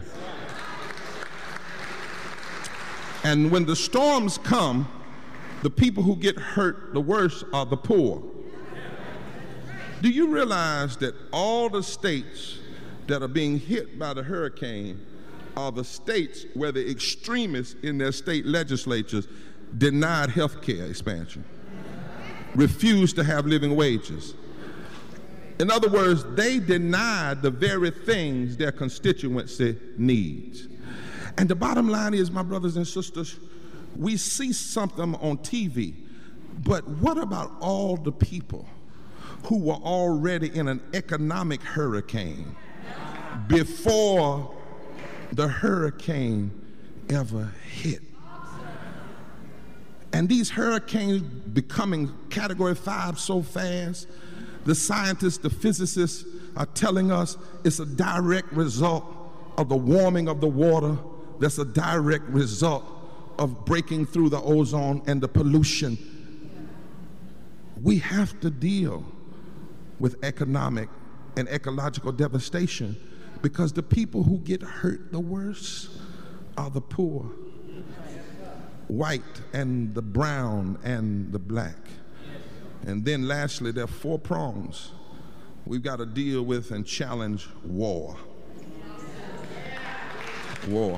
And when the storms come, the people who get hurt the worst are the poor. Do you realize that all the states that are being hit by the hurricane are the states where the extremists in their state legislatures denied health care expansion, refused to have living wages? In other words, they denied the very things their constituency needs. And the bottom line is, my brothers and sisters, we see something on T V, but what about all the people who were already in an economic hurricane before the hurricane ever hit? And these hurricanes becoming category five so fast, the scientists, the physicists are telling us it's a direct result of the warming of the water. That's a direct result of breaking through the ozone and the pollution. We have to deal with economic and ecological devastation because the people who get hurt the worst are the poor, white and the brown and the black. And then lastly, there are four prongs we've got to deal with and challenge: war. War.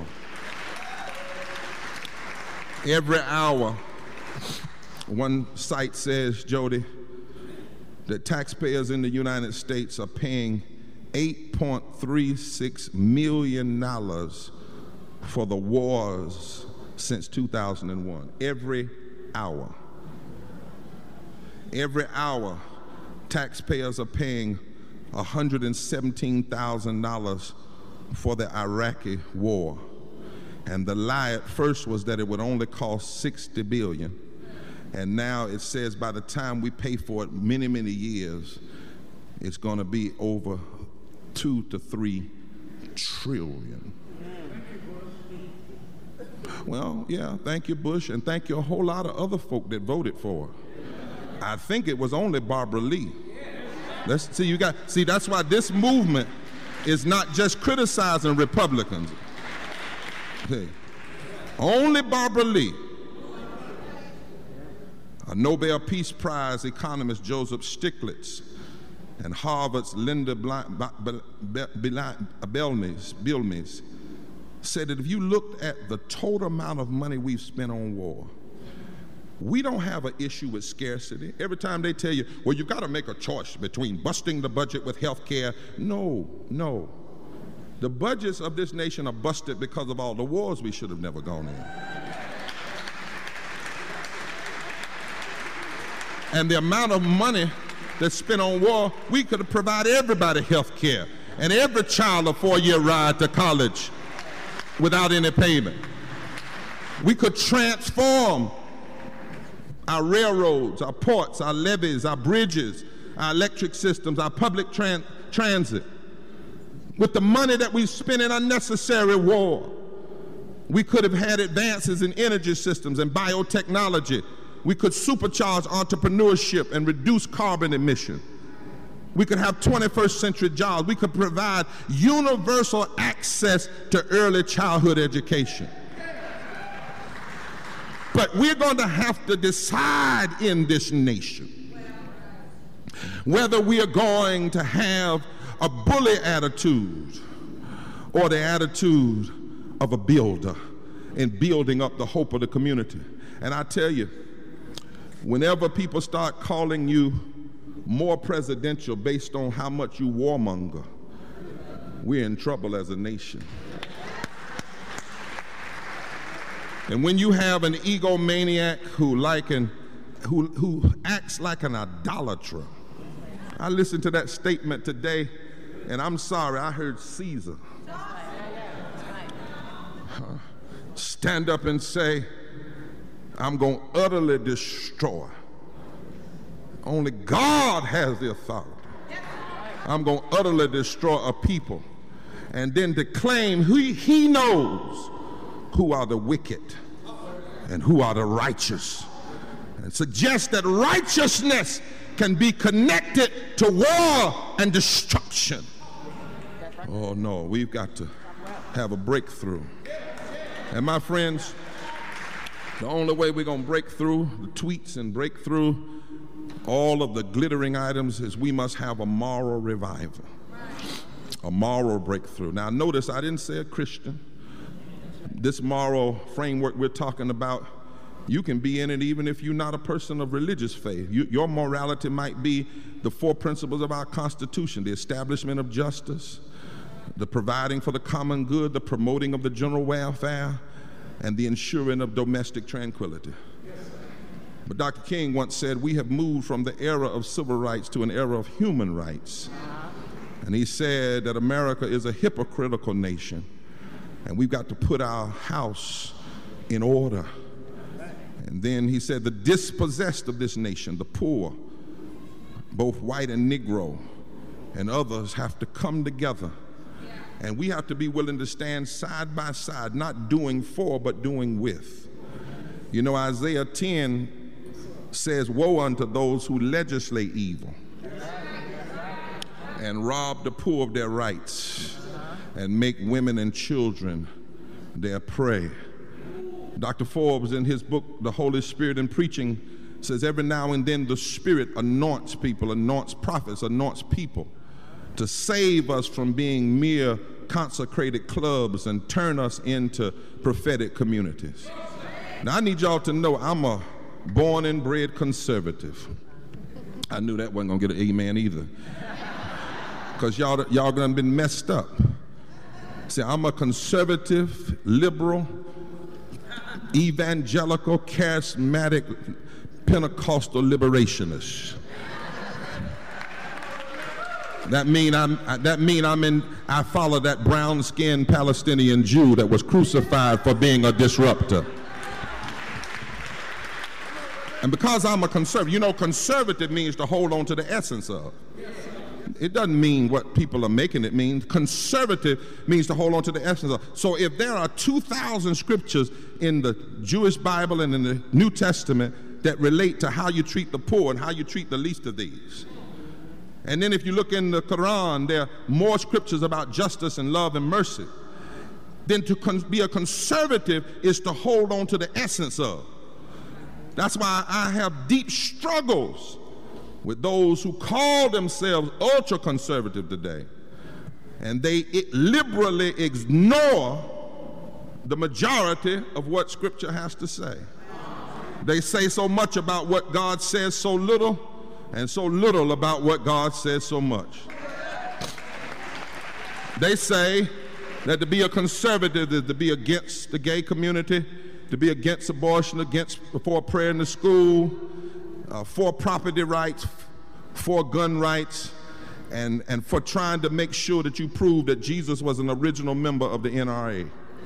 Every hour, one site says, Jody, that taxpayers in the United States are paying eight point three six million dollars for the wars since two thousand one. Every hour. Every hour, taxpayers are paying one hundred seventeen thousand dollars for the Iraqi war. And the lie at first was that it would only cost sixty billion dollars. And now it says by the time we pay for it many, many years, it's going to be over two to three trillion. Well, yeah, thank you, Bush, and thank you a whole lot of other folk that voted for her. I think it was only Barbara Lee. Let's see, you got see that's why this movement is not just criticizing Republicans. Okay. Only Barbara Lee. A Nobel Peace Prize economist Joseph Stiglitz and Harvard's Linda Bilmes said that if you looked at the total amount of money we've spent on war, we don't have an issue with scarcity. Every time they tell you, well, you've got to make a choice between busting the budget with health care. No, no. The budgets of this nation are busted because of all the wars we should have never gone in. And the amount of money that's spent on war, we could have provided everybody health care and every child a four-year ride to college without any payment. We could transform our railroads, our ports, our levees, our bridges, our electric systems, our public tran- transit. With the money that we spent in unnecessary war, we could have had advances in energy systems and biotechnology. We could supercharge entrepreneurship and reduce carbon emission. We could have twenty-first century jobs. We could provide universal access to early childhood education. But we're going to have to decide in this nation whether we are going to have a bully attitude or the attitude of a builder in building up the hope of the community. And I tell you, whenever people start calling you more presidential based on how much you warmonger, we're in trouble as a nation. And when you have an egomaniac who like an, who, who acts like an idolater, I listened to that statement today, and I'm sorry, I heard Caesar uh, stand up and say, I'm going to utterly destroy. Only God has the authority. I'm going to utterly destroy a people. And then to claim he, he knows who are the wicked and who are the righteous. And suggest that righteousness can be connected to war and destruction. Oh no, we've got to have a breakthrough. And my friends, the only way we're going to break through the tweets and break through all of the glittering items is we must have a moral revival, a moral breakthrough. Now notice I didn't say a Christian. This moral framework we're talking about You can be in it even if you're not a person of religious faith. You, your morality might be the four principles of our Constitution: the establishment of justice, the providing for the common good, the promoting of the general welfare, and the ensuring of domestic tranquility. But Doctor King once said, we have moved from the era of civil rights to an era of human rights. And he said that America is a hypocritical nation, and we've got to put our house in order. And then he said the dispossessed of this nation, the poor, both white and Negro, and others have to come together. And we have to be willing to stand side by side, not doing for, but doing with. You know, Isaiah ten says, woe unto those who legislate evil and rob the poor of their rights and make women and children their prey. Doctor Forbes, in his book, The Holy Spirit in Preaching, says every now and then the Spirit anoints people, anoints prophets, anoints people to save us from being mere consecrated clubs and turn us into prophetic communities. Now, I need y'all to know I'm a born and bred conservative. I knew that wasn't gonna get an amen either, because y'all y'all done been messed up. See, I'm a conservative, liberal, evangelical, charismatic, Pentecostal liberationist. That mean I'm that mean I'm in I follow that brown-skinned Palestinian Jew that was crucified for being a disruptor. And because I'm a conservative, you know, conservative means to hold on to the essence of. It doesn't mean what people are making it mean. Conservative means to hold on to the essence of. So if there are two thousand scriptures in the Jewish Bible and in the New Testament that relate to how you treat the poor and how you treat the least of these, and then if you look in the Quran, there are more scriptures about justice and love and mercy, then to con- be a conservative is to hold on to the essence of. That's why I have deep struggles with those who call themselves ultra-conservative today, and they liberally ignore the majority of what Scripture has to say. They say so much about what God says so little, and so little about what God says so much. They say that to be a conservative is to be against the gay community, to be against abortion, against for prayer in the school, uh, for property rights, for gun rights, and, and for trying to make sure that you prove that Jesus was an original member of the N R A.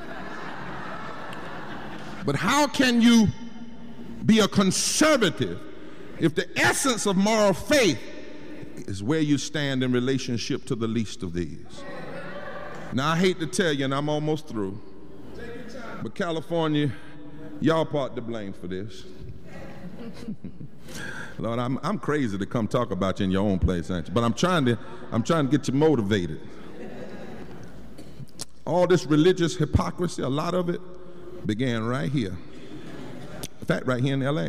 But how can you be a conservative if the essence of moral faith is where you stand in relationship to the least of these? Now, I hate to tell you, and I'm almost through, but California, y'all part to blame for this. Lord, I'm I'm crazy to come talk about you in your own place, ain't you? But I'm trying to I'm trying to get you motivated. All this religious hypocrisy, a lot of it began right here. In fact, right here in L A.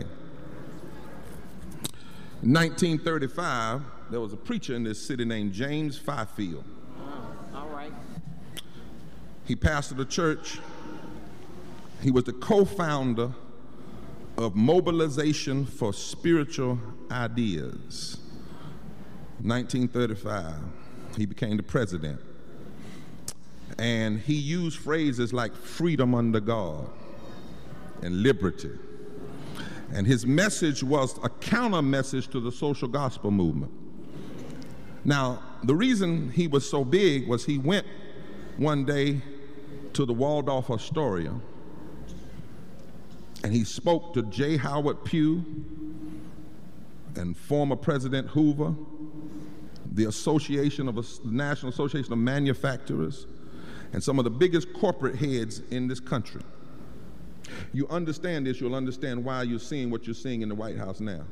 In nineteen thirty-five, there was a preacher in this city named James Fifield. Oh, all right. He pastored a church. He was the co-founder of Mobilization for Spiritual Ideas. nineteen thirty-five, he became the president. And he used phrases like freedom under God and liberty. And his message was a counter message to the social gospel movement. Now, the reason he was so big was he went one day to the Waldorf Astoria, and he spoke to J. Howard Pugh and former President Hoover, the Association of the National Association of Manufacturers, and some of the biggest corporate heads in this country. You understand this, you'll understand why you're seeing what you're seeing in the White House now.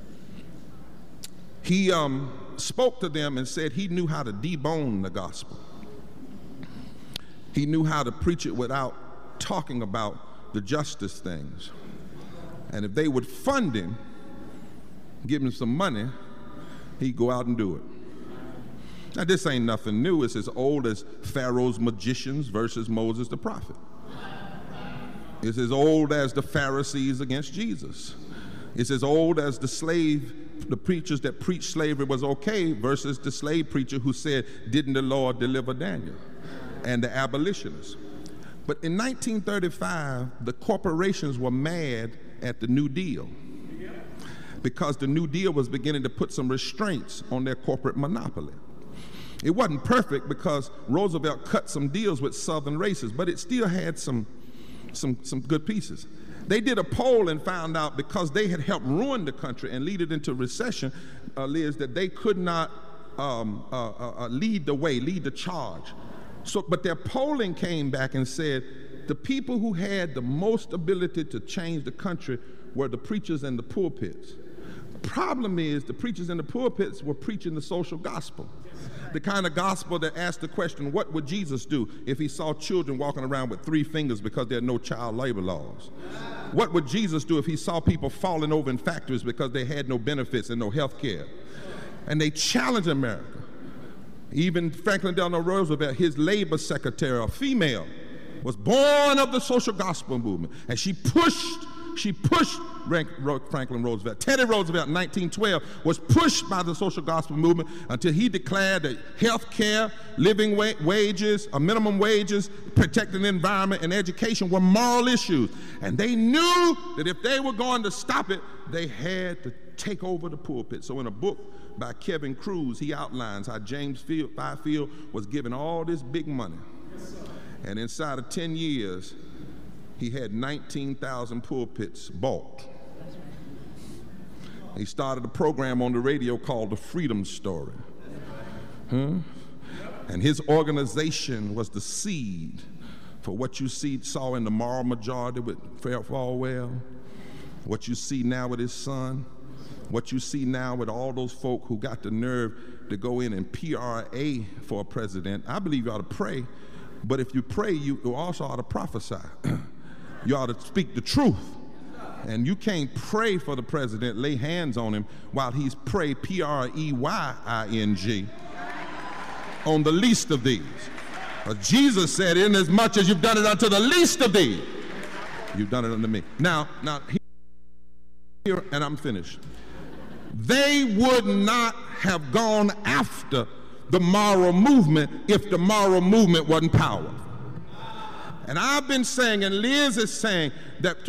He um, spoke to them and said he knew how to debone the gospel. He knew how to preach it without talking about the justice things. And if they would fund him, give him some money, he'd go out and do it. Now, this ain't nothing new. It's as old as Pharaoh's magicians versus Moses the prophet. It's as old as the Pharisees against Jesus. It's as old as the slave, the preachers that preached slavery was okay versus the slave preacher who said, didn't the Lord deliver Daniel? And the abolitionists. But in nineteen thirty-five, the corporations were mad at the New Deal because the New Deal was beginning to put some restraints on their corporate monopoly. It wasn't perfect because Roosevelt cut some deals with southern races, but it still had some, some, some good pieces. They did a poll and found out because they had helped ruin the country and lead it into recession, uh, Liz, that they could not um, uh, uh, lead the way, lead the charge. So, but their polling came back and said the people who had the most ability to change the country were the preachers in the pulpits. The problem is the preachers in the pulpits were preaching the social gospel, the kind of gospel that asked the question, what would Jesus do if he saw children walking around with three fingers because there are no child labor laws? What would Jesus do if he saw people falling over in factories because they had no benefits and no health care? And they challenged America. Even Franklin Delano Roosevelt, his labor secretary, a female, was born of the social gospel movement. And she pushed, she pushed Franklin Roosevelt. Teddy Roosevelt in nineteen twelve was pushed by the social gospel movement until he declared that health care, living wa- wages, a minimum wages, protecting the environment, and education were moral issues. And they knew that if they were going to stop it, they had to take over the pulpit. So in a book by Kevin Cruz, he outlines how James Fifield was given all this big money. And inside of ten years, he had nineteen thousand pulpits bought. He started a program on the radio called The Freedom Story. Huh? And his organization was the seed for what you see, saw in the moral majority with Falwell, what you see now with his son, what you see now with all those folk who got the nerve to go in and P R A for a president. I believe you ought to pray, but if you pray, you also ought to prophesy. You ought to speak the truth. And you can't pray for the president, lay hands on him while he's pray, P R E Y I N G, on the least of these. But Jesus said, in as much as you've done it unto the least of these, you've done it unto me. Now, now here, and I'm finished. They would not have gone after the moral movement if the moral movement wasn't powerful. And I've been saying, and Liz is saying, that